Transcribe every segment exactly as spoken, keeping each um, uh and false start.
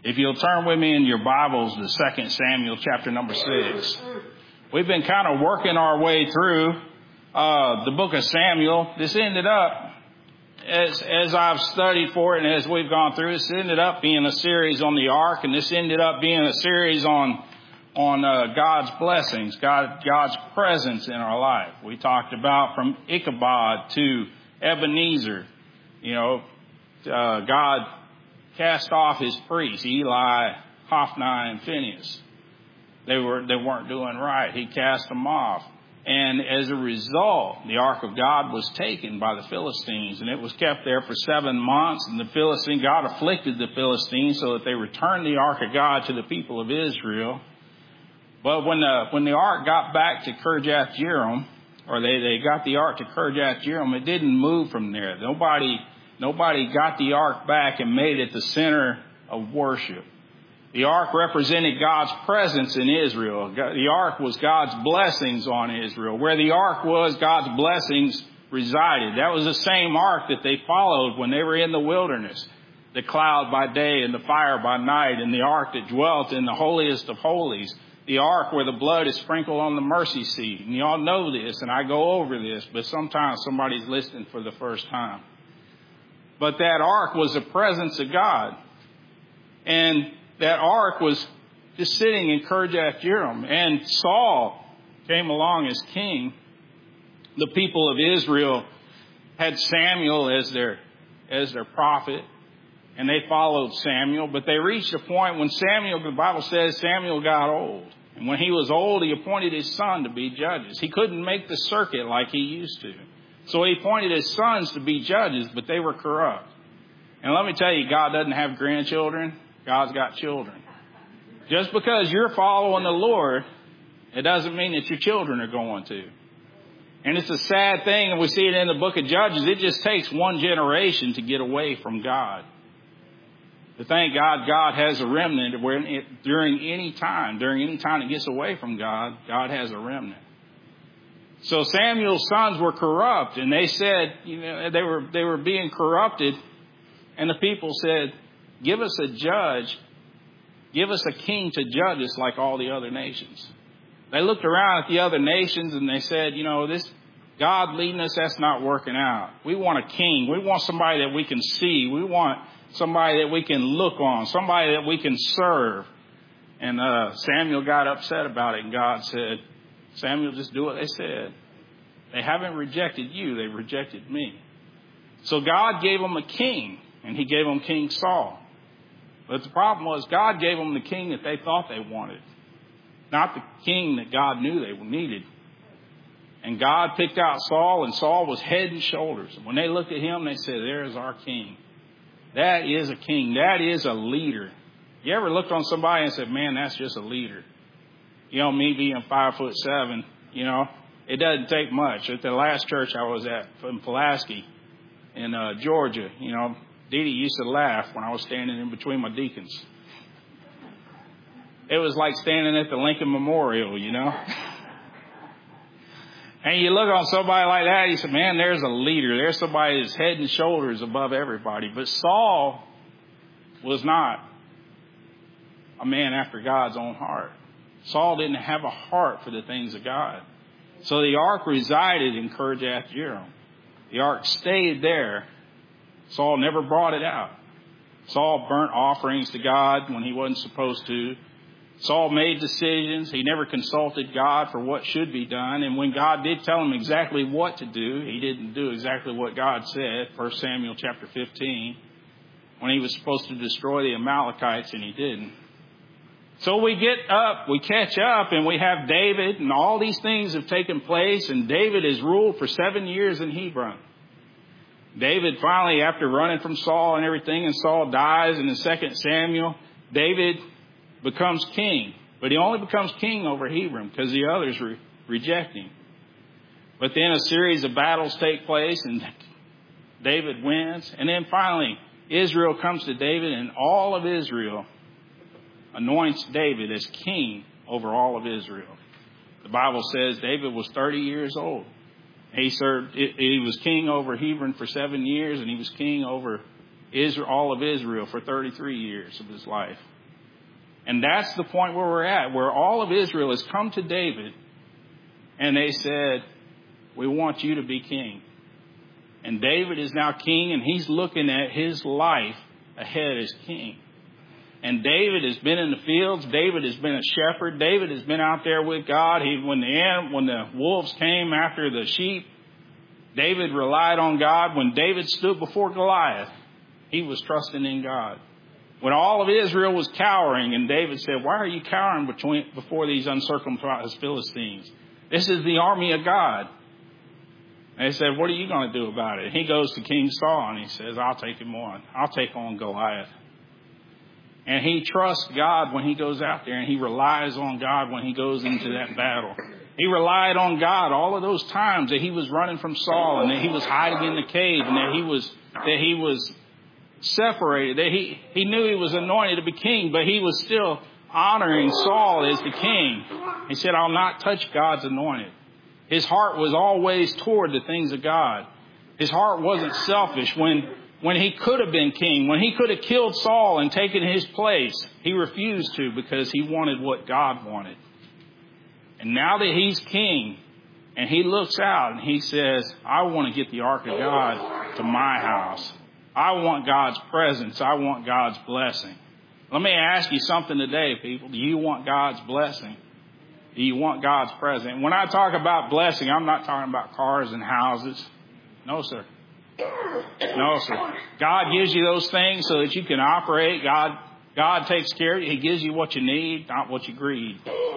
If you'll turn with me in your Bibles to Second Samuel chapter number six. We've been kind of working our way through uh, the book of Samuel. This ended up, as as I've studied for it and as we've gone through, this ended up being a series on the ark, and this ended up being a series on on uh, God's blessings, God, God's presence in our life. We talked about from Ichabod to Ebenezer. You know, uh, God cast off his priests, Eli, Hophni, and Phinehas. They were they weren't doing right. He cast them off. And as a result, the ark of God was taken by the Philistines, and it was kept there for seven months. And the Philistine, God afflicted the Philistines so that they returned the ark of God to the people of Israel. But when the when the ark got back to Kirjath Jearim, or they, they got the ark to Kirjath Jearim, it didn't move from there. Nobody nobody got the ark back and made it the center of worship. The ark represented God's presence in Israel. The ark was God's blessings on Israel. Where the ark was, God's blessings resided. That was the same ark that they followed when they were in the wilderness. The cloud by day and the fire by night, and the ark that dwelt in the holiest of holies. The ark where the blood is sprinkled on the mercy seat. And you all know this, and I go over this, but sometimes somebody's listening for the first time. But that ark was the presence of God. And that ark was just sitting in Kirjath Jearim. And Saul came along as king. The people of Israel had Samuel as their, as their prophet. And they followed Samuel. But they reached a point when Samuel, the Bible says, Samuel got old. And when he was old, he appointed his son to be judges. He couldn't make the circuit like he used to. So he appointed his sons to be judges, but they were corrupt. And let me tell you, God doesn't have grandchildren. God's got children. Just because you're following the Lord, it doesn't mean that your children are going to. And it's a sad thing, and we see it in the book of Judges. It just takes one generation to get away from God. But thank God, God has a remnant where it, during any time, during any time it gets away from God, God has a remnant. So Samuel's sons were corrupt, and they said, you know, they were they were being corrupted, and the people said, give us a judge, give us a king to judge us like all the other nations. They looked around at the other nations and they said, you know, this God leading us, that's not working out. We want a king. We want somebody that we can see. We want somebody that we can look on, somebody that we can serve. And uh, Samuel got upset about it, and God said, Samuel, just do what they said. They haven't rejected you. They rejected me. So God gave them a king, and he gave them King Saul. But the problem was God gave them the king that they thought they wanted, not the king that God knew they needed. And God picked out Saul, and Saul was head and shoulders. And when they looked at him, they said, there's our king. That is a king. That is a leader. You ever looked on somebody and said, man, that's just a leader? You know, me being five foot seven, you know, it doesn't take much. At the last church I was at in Pulaski in uh, Georgia, you know, Dee Dee used to laugh when I was standing in between my deacons. It was like standing at the Lincoln Memorial, you know. And you look on somebody like that, you say, man, there's a leader. There's somebody that's head and shoulders above everybody. But Saul was not a man after God's own heart. Saul didn't have a heart for the things of God. So the ark resided in Kirjath Jearim. The ark stayed there. Saul never brought it out. Saul burnt offerings to God when he wasn't supposed to. Saul made decisions. He never consulted God for what should be done. And when God did tell him exactly what to do, he didn't do exactly what God said. First Samuel chapter fifteen, when he was supposed to destroy the Amalekites, and he didn't. So we get up, we catch up, and we have David, and all these things have taken place, and David has ruled for seven years in Hebron. David finally, after running from Saul and everything, and Saul dies, and in Second Samuel, David becomes king. But he only becomes king over Hebron because the others re- reject him. But then a series of battles take place, and David wins. And then finally, Israel comes to David, and all of Israel anoints David as king over all of Israel. The Bible says David was thirty years old. He served. He was king over Hebron for seven years, and he was king over Israel, all of Israel for thirty-three years of his life. And that's the point where we're at, where all of Israel has come to David and they said, we want you to be king. And David is now king, and he's looking at his life ahead as king. And David has been in the fields. David has been a shepherd. David has been out there with God. He, when the when the wolves came after the sheep, David relied on God. When David stood before Goliath, he was trusting in God. When all of Israel was cowering, and David said, why are you cowering between, before these uncircumcised Philistines? This is the army of God. And they said, what are you going to do about it? He goes to King Saul and he says, I'll take him on. I'll take on Goliath. And he trusts God when he goes out there, and he relies on God when he goes into that battle. He relied on God all of those times that he was running from Saul, and that he was hiding in the cave, and that he was that he was separated, that he, he knew he was anointed to be king, but he was still honoring Saul as the king. He said, I'll not touch God's anointed. His heart was always toward the things of God. His heart wasn't selfish. When when he could have been king, when he could have killed Saul and taken his place, he refused to because he wanted what God wanted. And now that he's king, and he looks out and he says, I want to get the ark of God to my house. I want God's presence. I want God's blessing. Let me ask you something today, people. Do you want God's blessing? Do you want God's presence? When I talk about blessing, I'm not talking about cars and houses. No, sir. No, sir. God gives you those things so that you can operate. God, God takes care of you. He gives you what you need, not what you greed.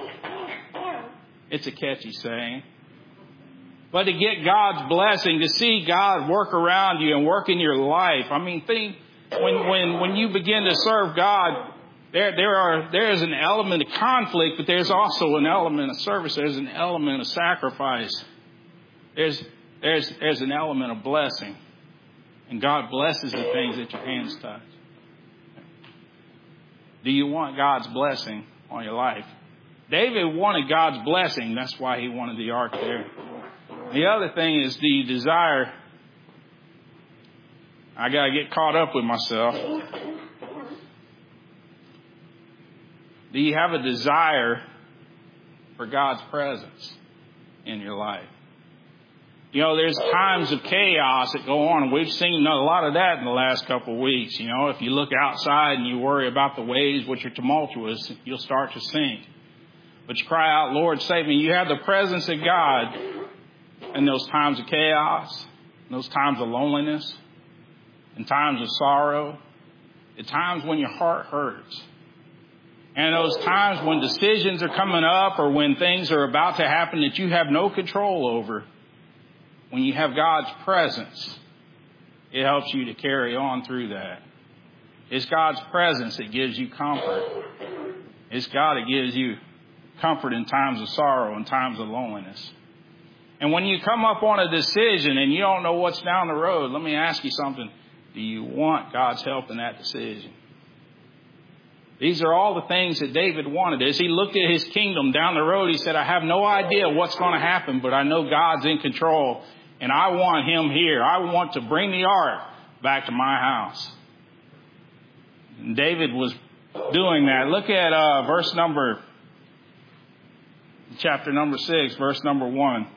It's a catchy saying. But to get God's blessing, to see God work around you and work in your life. I mean, think when when when you begin to serve God, there there are there is an element of conflict, but there's also an element of service. There's an element of sacrifice. There's there's there's an element of blessing. And God blesses the things that your hands touch. Do you want God's blessing on your life? David wanted God's blessing. That's why he wanted the ark there. The other thing is, do you desire... I got to get caught up with myself. Do you have a desire for God's presence in your life? You know, there's times of chaos that go on, and we've seen a lot of that in the last couple of weeks. You know, if you look outside and you worry about the waves which are tumultuous, you'll start to sink. But you cry out, Lord, save me. You have the presence of God in those times of chaos, in those times of loneliness, in times of sorrow, at times when your heart hurts. And those times when decisions are coming up or when things are about to happen that you have no control over, when you have God's presence, it helps you to carry on through that. It's God's presence that gives you comfort. It's God that gives you comfort in times of sorrow and times of loneliness. And when you come up on a decision and you don't know what's down the road, let me ask you something. Do you want God's help in that decision? These are all the things that David wanted. As he looked at his kingdom down the road, he said, I have no idea what's going to happen, but I know God's in control, and I want him here. I want to bring the ark back to my house. And David was doing that. Look at uh, verse number, chapter number six, verse number one.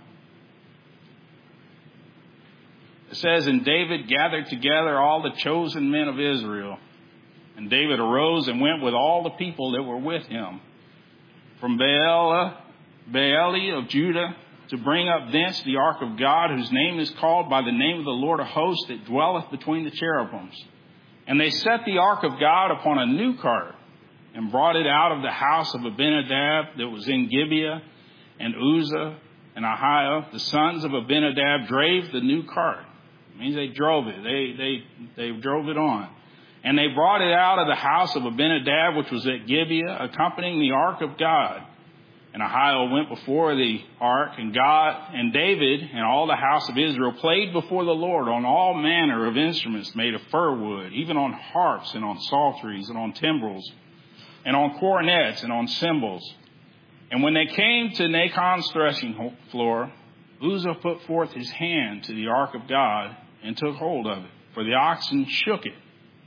It says, and David gathered together all the chosen men of Israel. And David arose and went with all the people that were with him from Baalah, Baali of Judah to bring up thence the ark of God, whose name is called by the name of the Lord of hosts that dwelleth between the cherubims. And they set the ark of God upon a new cart and brought it out of the house of Abinadab that was in Gibeah, and Uzzah and Ahiah, the sons of Abinadab, drave the new cart. It means they drove it. They, they, they drove it on. And they brought it out of the house of Abinadab, which was at Gibeah, accompanying the ark of God. And Ahiah went before the ark, and God and David and all the house of Israel played before the Lord on all manner of instruments made of fir wood, even on harps and on psalteries and on timbrels and on cornets and on cymbals. And when they came to Nachon's threshing floor, Uzzah put forth his hand to the ark of God and took hold of it, for the oxen shook it.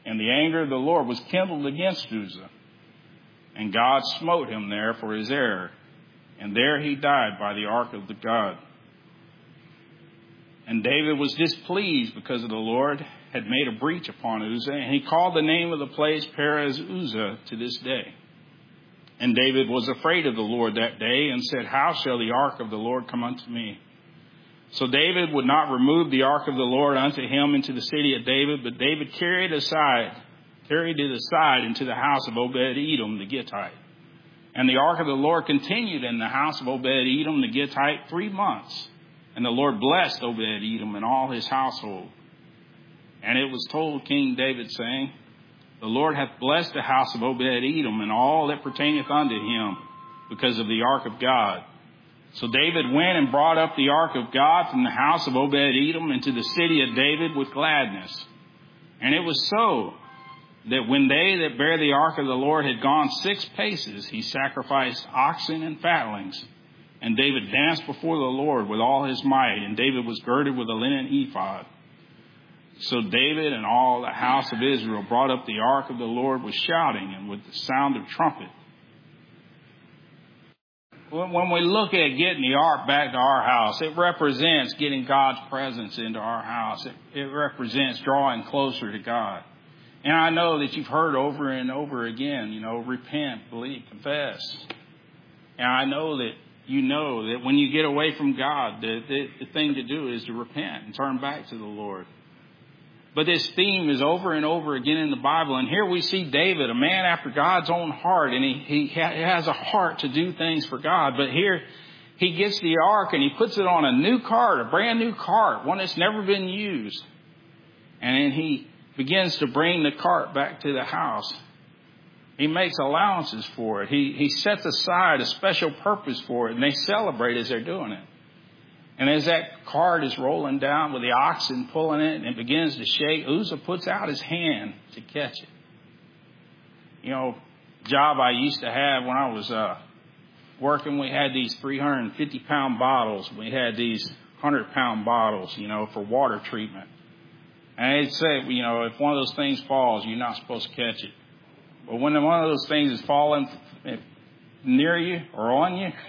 And the anger of the Lord was kindled against Uzzah. And God smote him there for his error. And there he died by the ark of the God. And David was displeased because of the Lord had made a breach upon Uzzah. And he called the name of the place Perez Uzzah to this day. And David was afraid of the Lord that day and said, how shall the ark of the Lord come unto me? So David would not remove the ark of the Lord unto him into the city of David, but David carried aside, carried it aside into the house of Obed-Edom the Gittite. And the ark of the Lord continued in the house of Obed-Edom the Gittite three months. And the Lord blessed Obed-Edom and all his household. And it was told King David, saying, the Lord hath blessed the house of Obed-Edom and all that pertaineth unto him, because of the ark of God. So David went and brought up the ark of God from the house of Obed-Edom into the city of David with gladness. And it was so that when they that bare the ark of the Lord had gone six paces, he sacrificed oxen and fatlings. And David danced before the Lord with all his might, and David was girded with a linen ephod. So David and all the house of Israel brought up the ark of the Lord with shouting and with the sound of trumpet. When we look at getting the ark back to our house, it represents getting God's presence into our house. It, it represents drawing closer to God. And I know that you've heard over and over again, you know, repent, believe, confess. And I know that you know that when you get away from God, the, the, the thing to do is to repent and turn back to the Lord. But this theme is over and over again in the Bible. And here we see David, a man after God's own heart. And he, he has a heart to do things for God. But here he gets the ark and he puts it on a new cart, a brand new cart, one that's never been used. And then he begins to bring the cart back to the house. He makes allowances for it. He, he sets aside a special purpose for it. And they celebrate as they're doing it. And as that cart is rolling down with the oxen pulling it and it begins to shake, Uzzah puts out his hand to catch it. You know, job I used to have when I was uh, working, we had these three hundred fifty pound bottles. We had these one hundred pound bottles, you know, for water treatment. And they'd say, you know, if one of those things falls, you're not supposed to catch it. But when one of those things is falling near you or on you,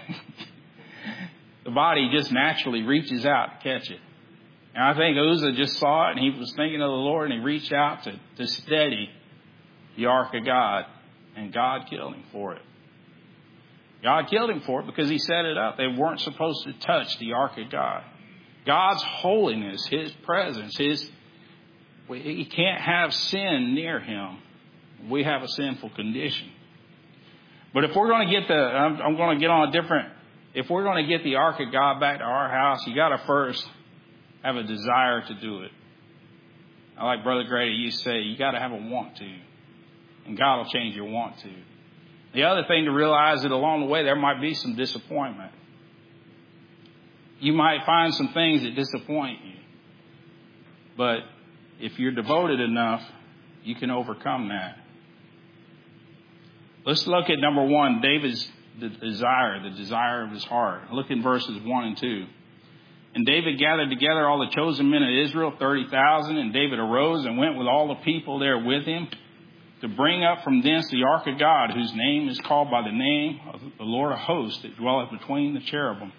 the body just naturally reaches out to catch it. And I think Uzzah just saw it and he was thinking of the Lord and he reached out to, to steady the ark of God. And God killed him for it. God killed him for it because he set it up. They weren't supposed to touch the ark of God. God's holiness, his presence, his, he can't have sin near him. We have a sinful condition. But if we're going to get the, I'm, I'm going to get on a different, if we're going to get the ark of God back to our house, you got to first have a desire to do it. I like Brother Grady used to say, you got to have a want to. And God will change your want to. The other thing to realize that along the way, there might be some disappointment. You might find some things that disappoint you. But if you're devoted enough, you can overcome that. Let's look at number one, David's the desire, the desire of his heart. Look in verses one and two. And David gathered together all the chosen men of Israel, thirty thousand. And David arose and went with all the people there with him to bring up from thence the ark of God, whose name is called by the name of the Lord of hosts, that dwelleth between the cherubim.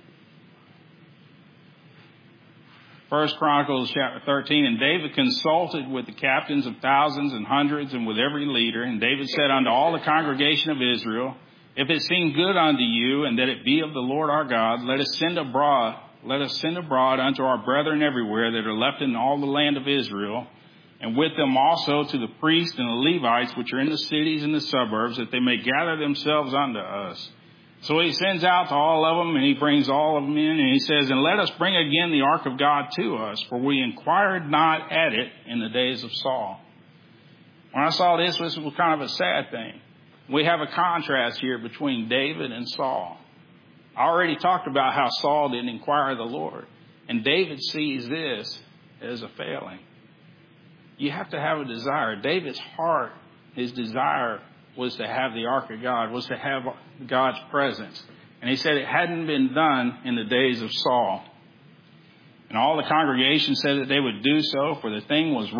First Chronicles chapter thirteen, and David consulted with the captains of thousands and hundreds and with every leader. And David said unto all the congregation of Israel, if it seem good unto you, and that it be of the Lord our God, let us send abroad, let us send abroad unto our brethren everywhere that are left in all the land of Israel, and with them also to the priests and the Levites which are in the cities and the suburbs, that they may gather themselves unto us. So he sends out to all of them, and he brings all of them in, and he says, and let us bring again the ark of God to us, for we inquired not at it in the days of Saul. When I saw this, this was kind of a sad thing. We have a contrast here between David and Saul. I already talked about how Saul didn't inquire of the Lord, and David sees this as a failing. You have to have a desire. David's heart, his desire was to have the ark of God, was to have God's presence. And he said it hadn't been done in the days of Saul. And all the congregation said that they would do so, for the thing was right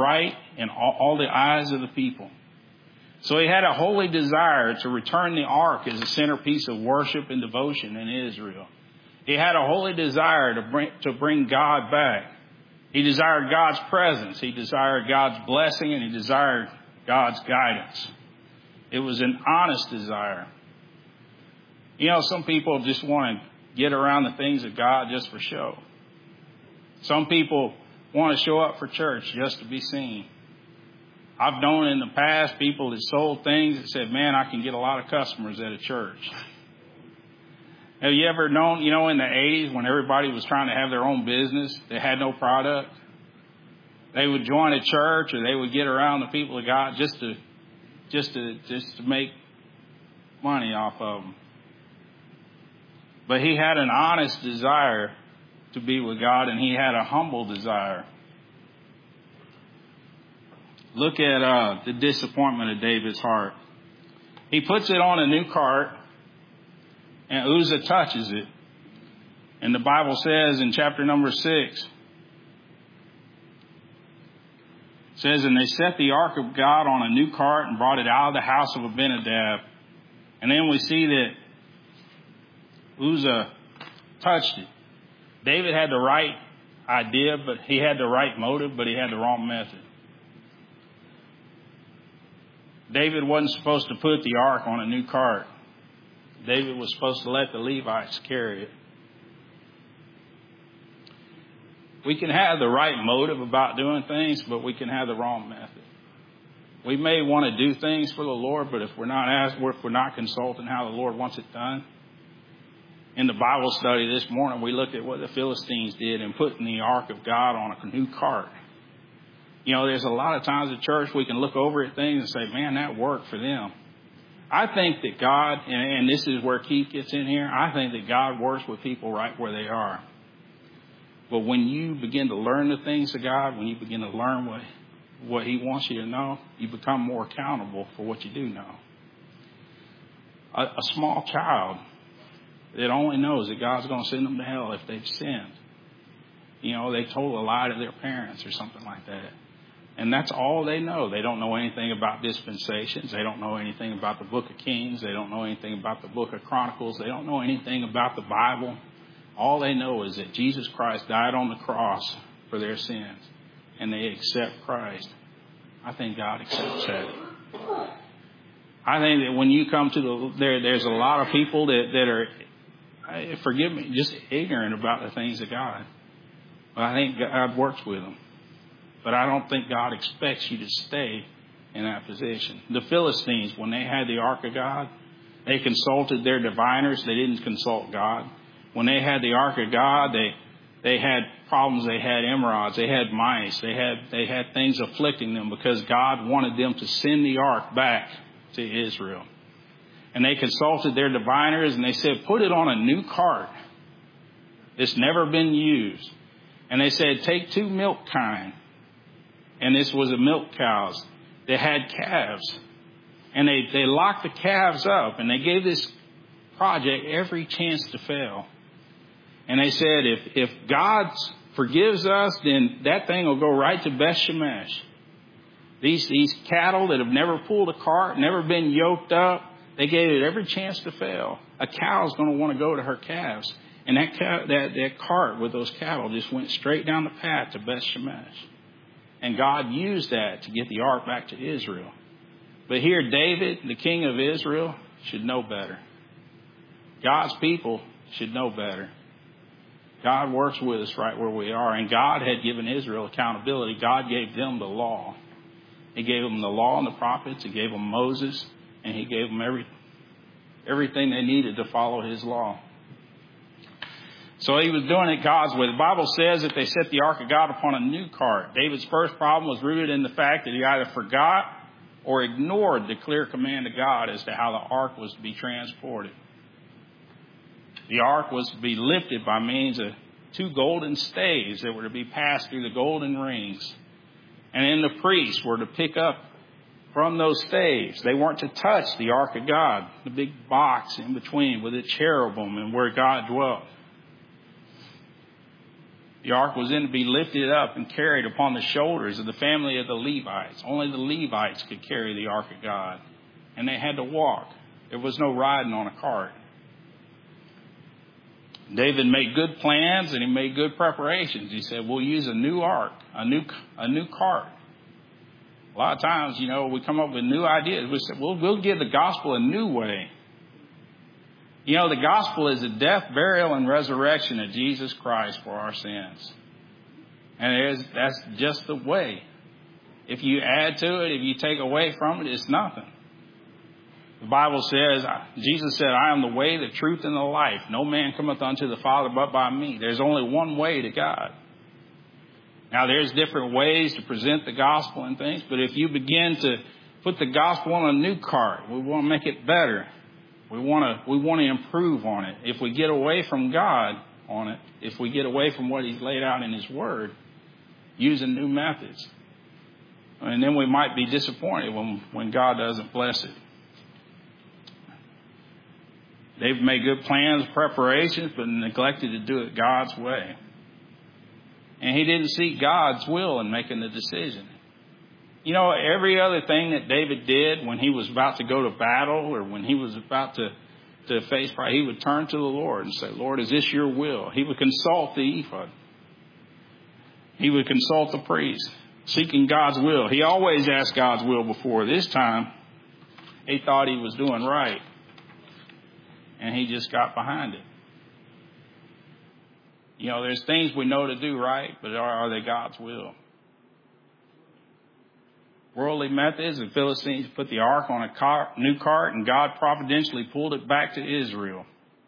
in all, all the eyes of the people. So he had a holy desire to return the ark as a centerpiece of worship and devotion in Israel. He had a holy desire to bring, to bring God back. He desired God's presence. He desired God's blessing, and he desired God's guidance. It was an honest desire. You know, some people just want to get around the things of God just for show. Some people want to show up for church just to be seen. I've known in the past people that sold things that said, man, I can get a lot of customers at a church. Have you ever known, you know, in the eighties when everybody was trying to have their own business, they had no product, they would join a church or they would get around the people of God just to, just to, just to make money off of them. But he had an honest desire to be with God, and he had a humble desire. Look at uh, the disappointment of David's heart. He puts it on a new cart, and Uzzah touches it. And the Bible says in chapter number six, it says, and they set the ark of God on a new cart and brought it out of the house of Abinadab. And then we see that Uzzah touched it. David had the right idea, but he had the right motive, but he had the wrong method. David wasn't supposed to put the ark on a new cart. David was supposed to let the Levites carry it. We can have the right motive about doing things, but we can have the wrong method. We may want to do things for the Lord, but if we're not asked, if we're not consulting how the Lord wants it done. In the Bible study this morning, we looked at what the Philistines did in putting the ark of God on a new cart. You know, there's a lot of times at church we can look over at things and say, man, that worked for them. I think that God, and this is where Keith gets in here, I think that God works with people right where they are. But when you begin to learn the things of God, when you begin to learn what, what he wants you to know, you become more accountable for what you do know. A, a small child that only knows that God's going to send them to hell if they've sinned. You know, they told a lie to their parents or something like that. And that's all they know. They don't know anything about dispensations. They don't know anything about the book of Kings. They don't know anything about the book of Chronicles. They don't know anything about the Bible. All they know is that Jesus Christ died on the cross for their sins. And they accept Christ. I think God accepts that. I think that when you come to the, there, there's a lot of people that, that are, forgive me, just ignorant about the things of God. But I think God works with them. But I don't think God expects you to stay in that position. The Philistines, when they had the ark of God, they consulted their diviners. They didn't consult God. When they had the ark of God, they they had problems. They had emerods. They had mice. They had they had things afflicting them because God wanted them to send the ark back to Israel. And they consulted their diviners, and they said, put it on a new cart. It's never been used. And they said, take two milk kine. And this was a milk cows. They had calves. And they, they locked the calves up. And they gave this project every chance to fail. And they said, if, if God forgives us, then that thing will go right to Beth Shemesh. These, these cattle that have never pulled a cart, never been yoked up, they gave it every chance to fail. A cow's going to want to go to her calves. And that, cow, that, that cart with those cattle just went straight down the path to Beth Shemesh. And God used that to get the ark back to Israel. But here, David, the king of Israel, should know better. God's people should know better. God works with us right where we are. And God had given Israel accountability. God gave them the law. He gave them the law and the prophets. He gave them Moses. And he gave them every, everything they needed to follow his law. So he was doing it God's way. The Bible says that they set the ark of God upon a new cart. David's first problem was rooted in the fact that he either forgot or ignored the clear command of God as to how the ark was to be transported. The ark was to be lifted by means of two golden staves that were to be passed through the golden rings. And then the priests were to pick up from those staves. They weren't to touch the ark of God, the big box in between with its cherubim and where God dwelt. The ark was then to be lifted up and carried upon the shoulders of the family of the Levites. Only the Levites could carry the ark of God. And they had to walk. There was no riding on a cart. David made good plans and he made good preparations. He said, we'll use a new ark, a new, a new cart. A lot of times, you know, we come up with new ideas. We say, well, we'll give the gospel a new way. You know, the gospel is the death, burial, and resurrection of Jesus Christ for our sins. And it is, that's just the way. If you add to it, if you take away from it, it's nothing. The Bible says, Jesus said, I am the way, the truth, and the life. No man cometh unto the Father but by me. There's only one way to God. Now, there's different ways to present the gospel and things, but if you begin to put the gospel on a new cart, we want to make it better. We want to we want to improve on it. If we get away from God on it, if we get away from what He's laid out in His Word, using new methods, and then we might be disappointed when, when God doesn't bless it. They've made good plans, preparations, but neglected to do it God's way. And he didn't seek God's will in making the decision. You know, every other thing that David did when he was about to go to battle or when he was about to, to face pride, he would turn to the Lord and say, Lord, is this your will? He would consult the ephod. He would consult the priest, seeking God's will. He always asked God's will before. This time, he thought he was doing right. And he just got behind it. You know, there's things we know to do right, but are, are they God's will? Worldly methods, the Philistines put the ark on a car, new cart, and God providentially pulled it back to Israel.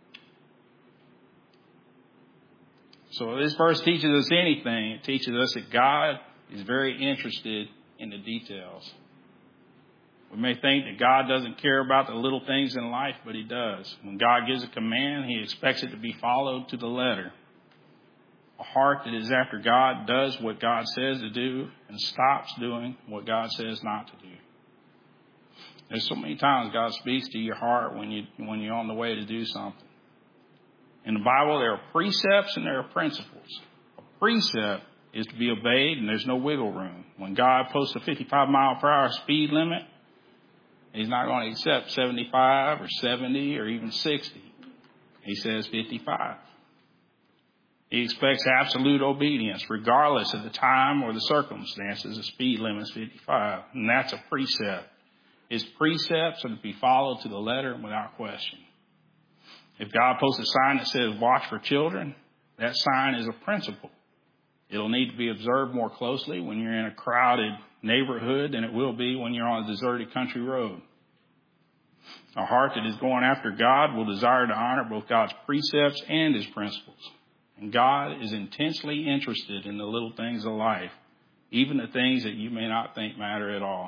So this verse teaches us anything. It teaches us that God is very interested in the details. We may think that God doesn't care about the little things in life, but He does. When God gives a command, He expects it to be followed to the letter. A heart that is after God does what God says to do and stops doing what God says not to do. There's so many times God speaks to your heart when you when you're on the way to do something. In the Bible, there are precepts and there are principles. A precept is to be obeyed, and there's no wiggle room. When God posts a fifty-five mile per hour speed limit, He's not going to accept seventy-five or seventy or even sixty. He says fifty-five. He expects absolute obedience regardless of the time or the circumstances. The speed limit is fifty-five, and that's a precept. His precepts are to be followed to the letter without question. If God posts a sign that says watch for children, that sign is a principle. It'll need to be observed more closely when you're in a crowded neighborhood than it will be when you're on a deserted country road. A heart that is going after God will desire to honor both God's precepts and His principles. And God is intensely interested in the little things of life, even the things that you may not think matter at all.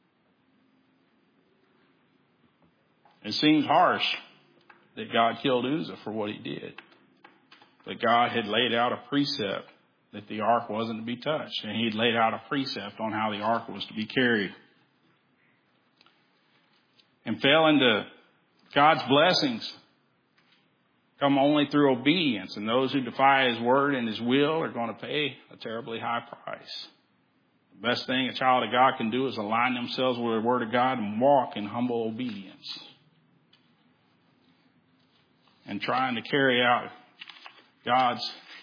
It seems harsh that God killed Uzzah for what he did. But God had laid out a precept that the ark wasn't to be touched. And He had laid out a precept on how the ark was to be carried. And fell into God's blessings come only through obedience. And those who defy His word and His will are going to pay a terribly high price. The best thing a child of God can do is align themselves with the word of God and walk in humble obedience. And trying to carry out God's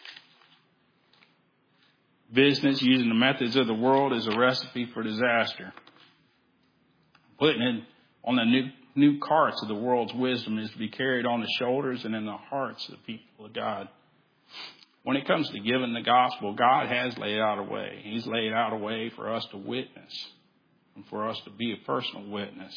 business using the methods of the world is a recipe for disaster. Putting it on the new, new carts of the world's wisdom is to be carried on the shoulders and in the hearts of the people of God. When it comes to giving the gospel, God has laid out a way. He's laid out a way for us to witness and for us to be a personal witness.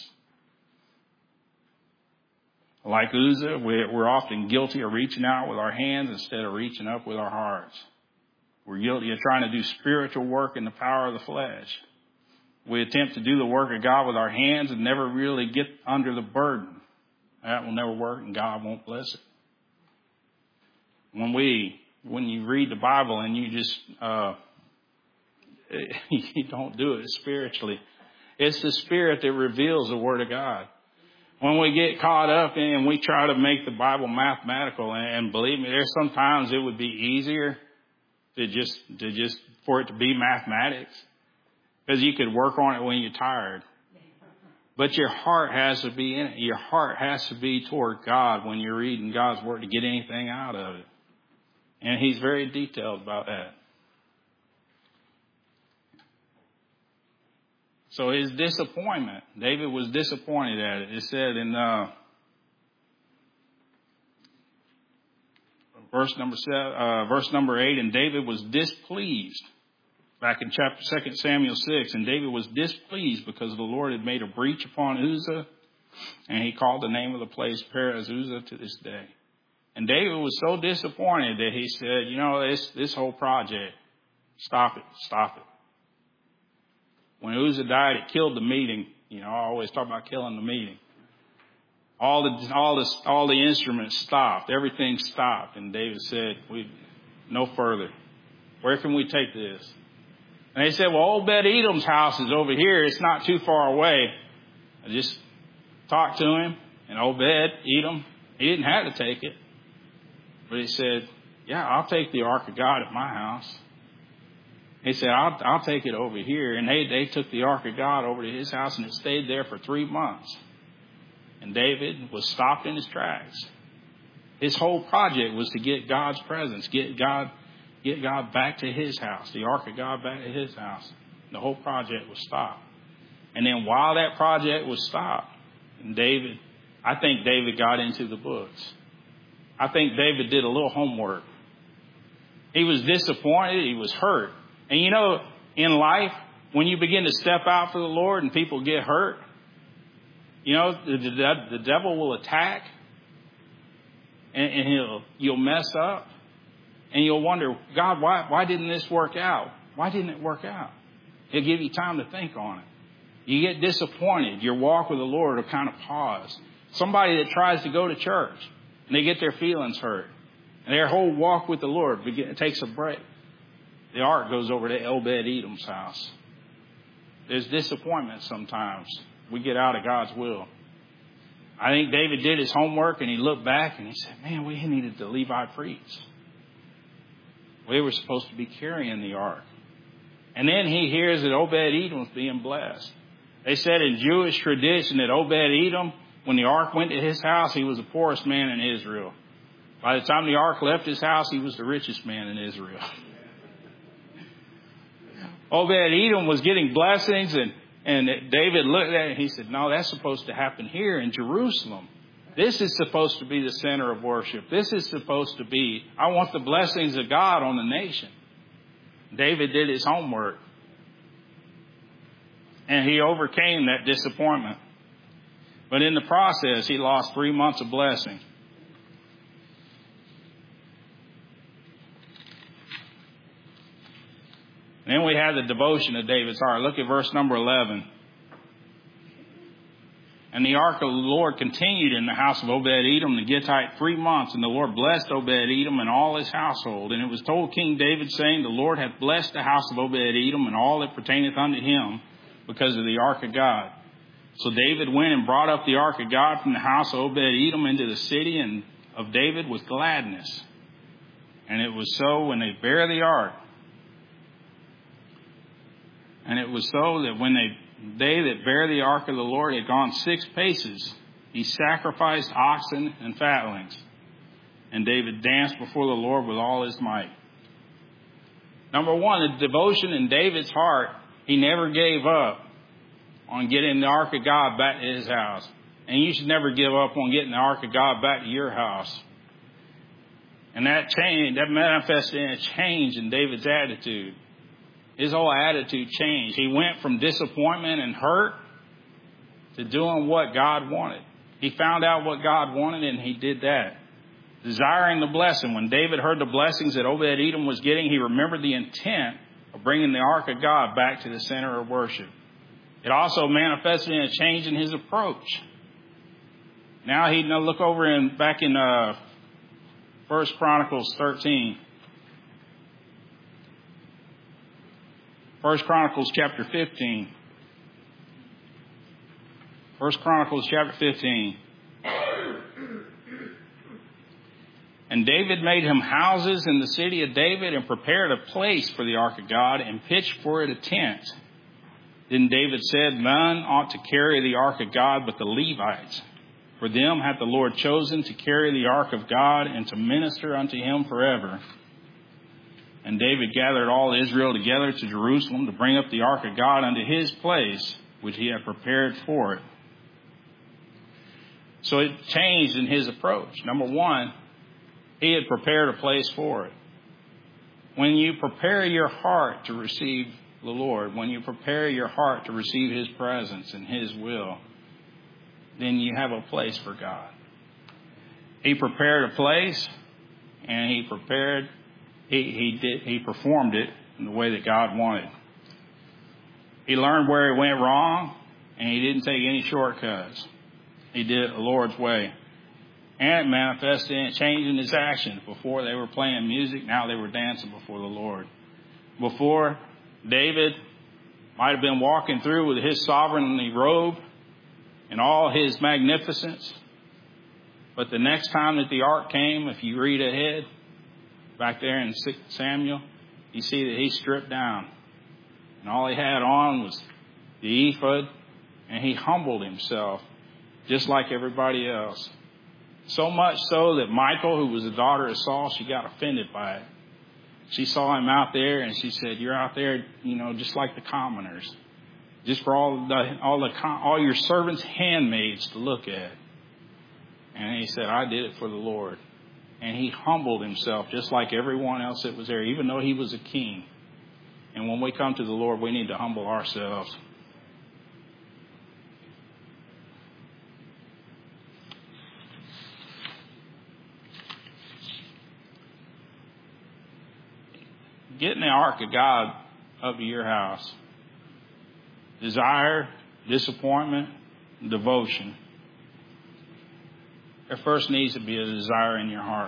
Like Uzzah, we're often guilty of reaching out with our hands instead of reaching up with our hearts. We're guilty of trying to do spiritual work in the power of the flesh. We attempt to do the work of God with our hands and never really get under the burden. That will never work, and God won't bless it. When we, when you read the Bible and you just, uh, you don't do it spiritually. It's the Spirit that reveals the Word of God. When we get caught up in and we try to make the Bible mathematical, and believe me, there's sometimes it would be easier to just, to just, for it to be mathematics. Because you could work on it when you're tired. But your heart has to be in it. Your heart has to be toward God when you're reading God's Word to get anything out of it. And He's very detailed about that. So his disappointment, David was disappointed at it. It said in uh, verse number seven, uh, verse number eight, and David was displeased. Back in chapter Second Samuel six, and David was displeased because the Lord had made a breach upon Uzzah, and he called the name of the place Perez Uzzah to this day. And David was so disappointed that he said, you know, this this whole project, stop it, stop it. When Uzzah died, it killed the meeting. You know, I always talk about killing the meeting. All the all the all the instruments stopped. Everything stopped, and David said, "We no further. Where can we take this?" And they said, "Well, Obed-Edom's house is over here. It's not too far away." I just talked to him, and Obed-Edom, he didn't have to take it, but he said, "Yeah, I'll take the Ark of God at my house." He said, I'll, I'll take it over here. And they, they took the Ark of God over to his house, and it stayed there for three months. And David was stopped in his tracks. His whole project was to get God's presence, get God, get God back to his house, the Ark of God back to his house. The whole project was stopped. And then while that project was stopped, and David, I think David got into the books. I think David did a little homework. He was disappointed. He was hurt. And you know, in life, when you begin to step out for the Lord and people get hurt, you know, the, the, the devil will attack, and, and he'll you'll mess up, and you'll wonder, God, why why didn't this work out? Why didn't it work out? He'll give you time to think on it. You get disappointed. Your walk with the Lord will kind of pause. Somebody that tries to go to church and they get their feelings hurt, and their whole walk with the Lord begin, takes a break. The ark goes over to Obed-Edom's house. There's disappointment sometimes. We get out of God's will. I think David did his homework, and he looked back and he said, man, we needed the Levi priests. We were supposed to be carrying the ark. And then he hears that Obed-Edom's being blessed. They said in Jewish tradition that Obed-Edom, when the ark went to his house, he was the poorest man in Israel. By the time the ark left his house, he was the richest man in Israel. Obed-Edom was getting blessings, and, and David looked at it and he said, no, that's supposed to happen here in Jerusalem. This is supposed to be the center of worship. This is supposed to be, I want the blessings of God on the nation. David did his homework, and he overcame that disappointment. But in the process, he lost three months of blessing. And then we have the devotion of David's heart. Look at verse number eleven. And the ark of the Lord continued in the house of Obed-Edom the Gittite three months. And the Lord blessed Obed-Edom and all his household. And it was told King David, saying, the Lord hath blessed the house of Obed-Edom and all that pertaineth unto him, because of the ark of God. So David went and brought up the ark of God from the house of Obed-Edom into the city and of David with gladness. And it was so when they bare the ark. And it was so that when they they that bare the ark of the Lord had gone six paces, he sacrificed oxen and fatlings. And David danced before the Lord with all his might. Number one, the devotion in David's heart, he never gave up on getting the ark of God back to his house. And you should never give up on getting the ark of God back to your house. And that change, that manifested in a change in David's attitude. His whole attitude changed. He went from disappointment and hurt to doing what God wanted. He found out what God wanted, and he did that. Desiring the blessing. When David heard the blessings that Obed-Edom was getting, he remembered the intent of bringing the ark of God back to the center of worship. It also manifested in a change in his approach. Now he now look over in back in uh, First Chronicles thirteen. First Chronicles chapter fifteen. First Chronicles chapter fifteen. And David made him houses in the city of David and prepared a place for the ark of God and pitched for it a tent. Then David said, none ought to carry the ark of God but the Levites. For them hath the Lord chosen to carry the ark of God and to minister unto him forever. And David gathered all Israel together to Jerusalem to bring up the ark of God unto his place, which he had prepared for it. So it changed in his approach. Number one, he had prepared a place for it. When you prepare your heart to receive the Lord, when you prepare your heart to receive his presence and his will, then you have a place for God. He prepared a place, and he prepared, he, he did, he performed it in the way that God wanted. He learned where he went wrong, and he didn't take any shortcuts. He did it the Lord's way. And it manifested in changing his actions. Before they were playing music, now they were dancing before the Lord. Before, David might have been walking through with his sovereignty robe and all his magnificence. But the next time that the ark came, if you read ahead, back there in Second Samuel, you see that he stripped down. And all he had on was the ephod, and he humbled himself just like everybody else. So much so that Michal, who was the daughter of Saul, she got offended by it. She saw him out there and she said, you're out there, you know, just like the commoners. Just for all the, all the, all your servants' handmaids to look at. And he said, I did it for the Lord. And he humbled himself just like everyone else that was there, even though he was a king. And when we come to the Lord, we need to humble ourselves. Getting the ark of God up to your house. Desire, disappointment, devotion. There first needs to be a desire in your heart.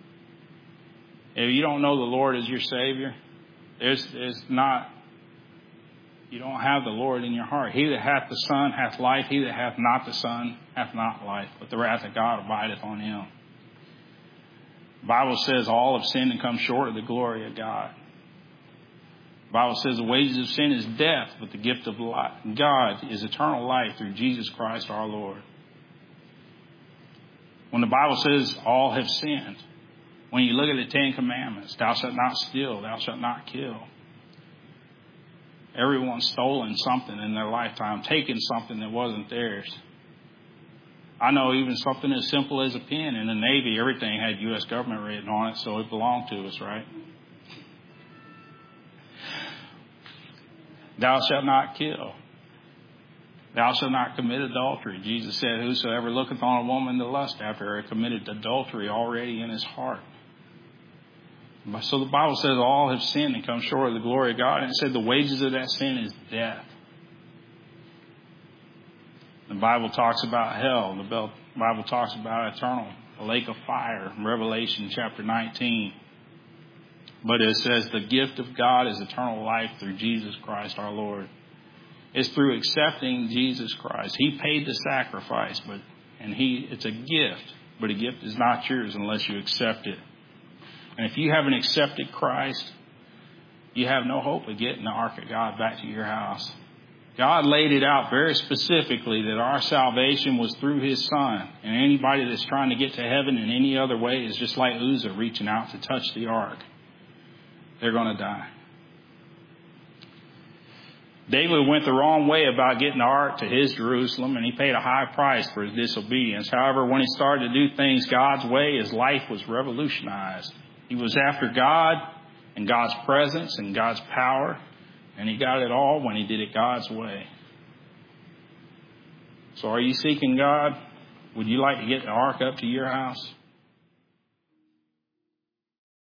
If you don't know the Lord as your Savior, there's, there's not, you don't have the Lord in your heart. He that hath the Son hath life. He that hath not the Son hath not life. But the wrath of God abideth on him. The Bible says all have sinned and come short of the glory of God. The Bible says the wages of sin is death, but the gift of God is eternal life through Jesus Christ our Lord. When the Bible says all have sinned, when you look at the Ten Commandments, thou shalt not steal, thou shalt not kill. Everyone's stolen something in their lifetime, taken something that wasn't theirs. I know even something as simple as a pen in the Navy, everything had U S government written on it, so it belonged to us, right? Thou shalt not kill. Thou shalt not commit adultery. Jesus said, whosoever looketh on a woman to lust after her committed adultery already in his heart. So the Bible says all have sinned and come short of the glory of God. And it said the wages of that sin is death. The Bible talks about hell. The Bible talks about eternal, a lake of fire in Revelation chapter nineteen. But it says the gift of God is eternal life through Jesus Christ our Lord. It's through accepting Jesus Christ. He paid the sacrifice, but and he it's a gift, but a gift is not yours unless you accept it. And if you haven't accepted Christ, you have no hope of getting the ark of God back to your house. God laid it out very specifically that our salvation was through his Son. And anybody that's trying to get to heaven in any other way is just like Uzzah reaching out to touch the ark. They're going to die. David went the wrong way about getting the ark to his Jerusalem, and he paid a high price for his disobedience. However, when he started to do things God's way, his life was revolutionized. He was after God and God's presence and God's power, and he got it all when he did it God's way. So are you seeking God? Would you like to get the ark up to your house?